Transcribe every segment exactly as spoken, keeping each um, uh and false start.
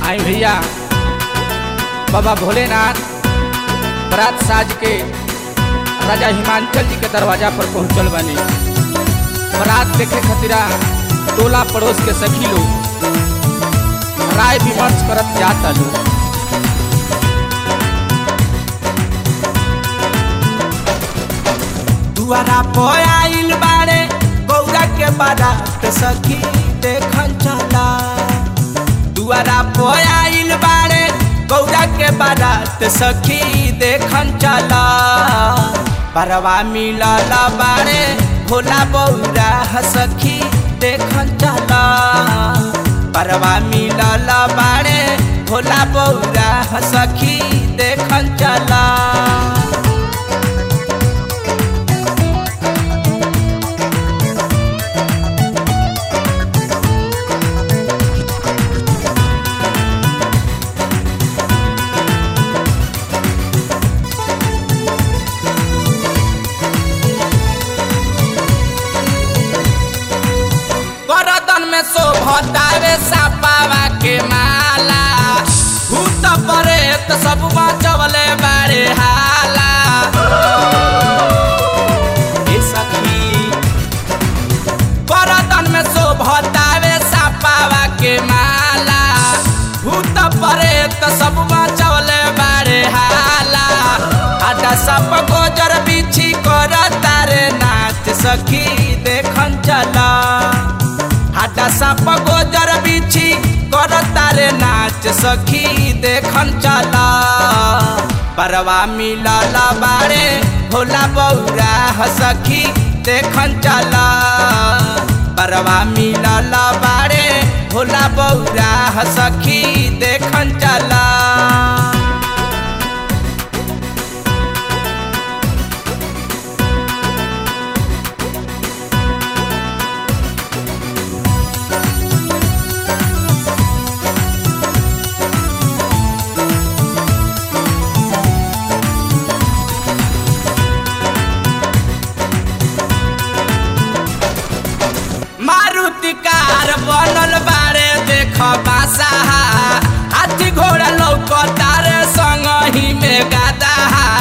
आई भैया बाबा भोलेनाथ बरात साज के राजा हिमांचल जी के दरवाजा पर पहुंचल बनी। बरात देखे खतिरा टोला पड़ोस के सखी लोग राय विमर्श करत जाता लोग। दुआरा पर आइल बारे गौरा के बारात सखी देखन चला। दुआरा पर आइल बारे गौरा के बारात सखी देखन चला। परवा मिलल बारे भोला बौरा सखी देखन चला। परवा मिलल बारे भोला बौरा सखी देखन चला। शोभतावे सापावा के माला भूत प्रेत सब बचवले बारे हाला। ए सखी बरतन में शोभतावे सापावा के माला भूत प्रेत सब बचवले बारे हाला। आटा सब गोजर बिछी कर तारे नाच सखी देखन चला। हाटा साप गोजर बिछी कर तारे नाच सखी देखन चला। परवा मिलल बारे भोला बौरा सखी देखन चला। परवा मिलल बारे भोला बौरा सखी देखन चला। कार बनल बारे देख बासा हाथी घोड़ा लौक तारे संग ही में गादा।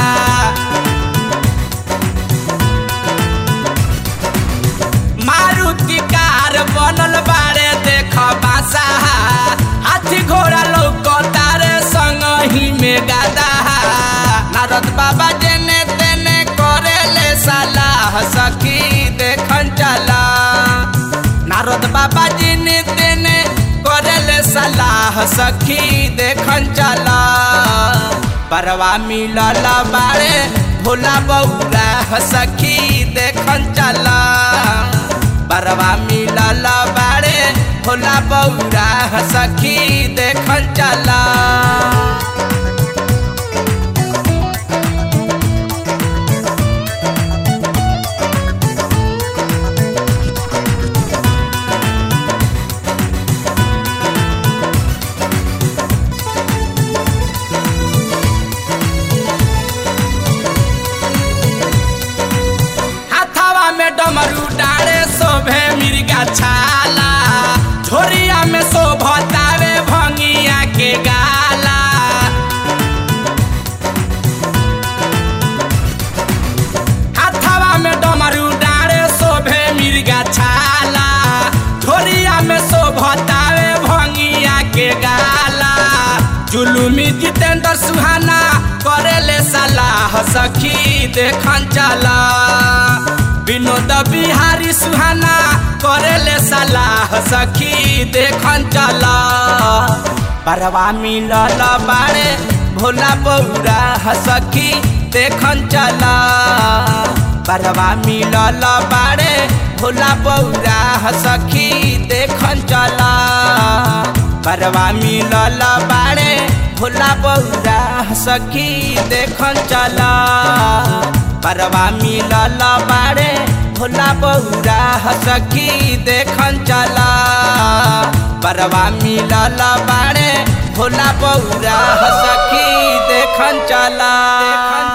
मारुति कार बनल बारे देख बासा हाथी घोड़ा लौक तारे संग ही में गादा। नारद बाबा जेने तेने करेले सलाह सखी देखन चला। नारद बाबा जी ने तेने करेले सलाह सखी देखन चला। परवा मिलल बारे भोला बौरा सखी देखन चला। परवा मिलल बारे भोला बौरा सखी देखन चला। डमरू डाले शोभे मिर्गा छाला झोरिया में शोभतावे भंगिया के गाला। हाथवा में डमरू डाले शोभे मिर्गा छाला झोरिया में शोभतावे भंगिया के गाला। जुलुमी जितेंद्र सुहाना करेले सलाह सखी देखन चला। विनोद बिहारी सुहाना करेले सलाह सखी देखन चला। परवा मिलल बारे भोला बौरा सखी देखन चला। परवा मिलल बारे भोला बौरा सखी देखन चला। परवा मिलल बारे भोला बौरा सखी देखन चला। परवा मिलल बारे भोला बौरा सखी देखन चला। परवा मिलल बारे भोला बौरा सखी देखन चला।